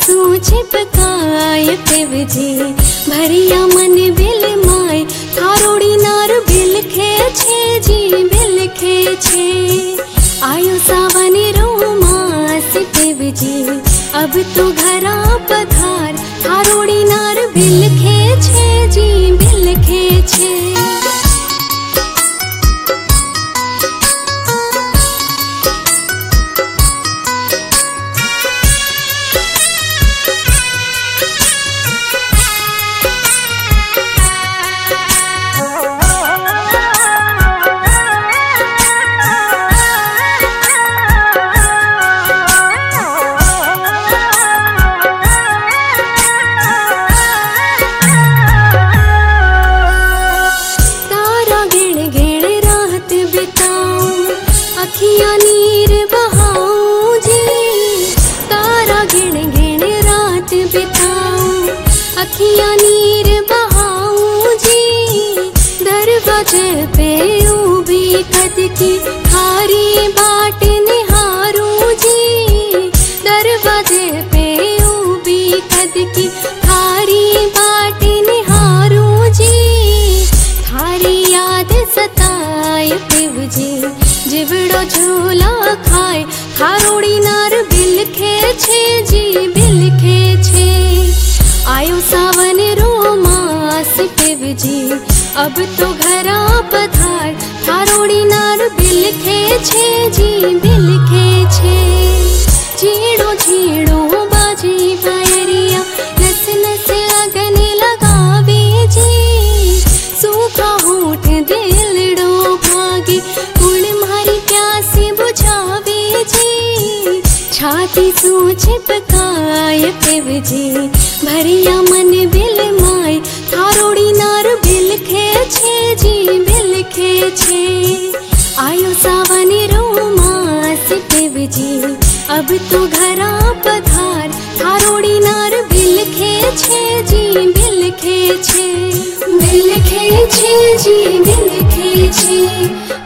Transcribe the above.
सू छिपकाय पिवजी भरिया मन बिल माय थारोड़ी नार बिल खे छे जी बिल खे छे आयो सावन रोमास पिवजी अब तो घरा पधार थारोड़ी नार बिल खे छे जी बिल खे छे। अखियां नीर बहाऊं जी तारा गिण गिण रात बिताऊं अखियां नीर बहाऊं जी दरवाजे पे ऊबी कद की खारी बाट निहारूं जी दरवाजे पे ऊबी कद की खारी बाट निहारूं जी थारी याद सताए पिवजी जिवड़ो झूला खाए थारोड़ी नार बिल खे छे जी बिल खे छे आयो सावन रोमास पिवजी अब तो घरा पधार थारोड़ी नार बिल खे छे जी बिल खे छे झीड़ो झीड़ो बाजी पायरिया नस नस अगन लगावे जी सूखा होठ दिलड़ो भागी प्यासी बुझावे जी छाती सू छिपकाय पिवजी भरिया मन बिल माय थारोड़ी नार बिल खे छे जी बिल खे छे आयो सावन रोमास पिवजी अब तो घरा पधार थारोड़ी नार बिल खे छे जी बिल खे छे बिल खे छे जी बिल खे छे